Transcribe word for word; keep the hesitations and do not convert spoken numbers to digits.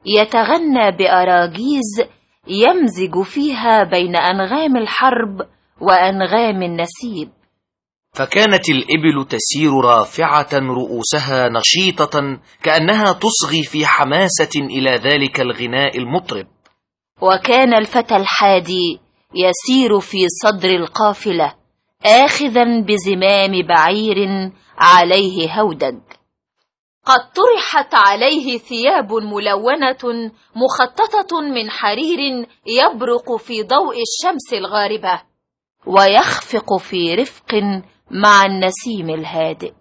يتغنى بأراجيز يمزج فيها بين أنغام الحرب وأنغام النسيب. فكانت الإبل تسير رافعة رؤوسها نشيطة كأنها تصغي في حماسة إلى ذلك الغناء المطرب. وكان الفتى الحادي يسير في صدر القافلة آخذا بزمام بعير عليه هودج، قد طرحت عليه ثياب ملونة مخططة من حرير يبرق في ضوء الشمس الغاربة ويخفق في رفق مع النسيم الهادئ.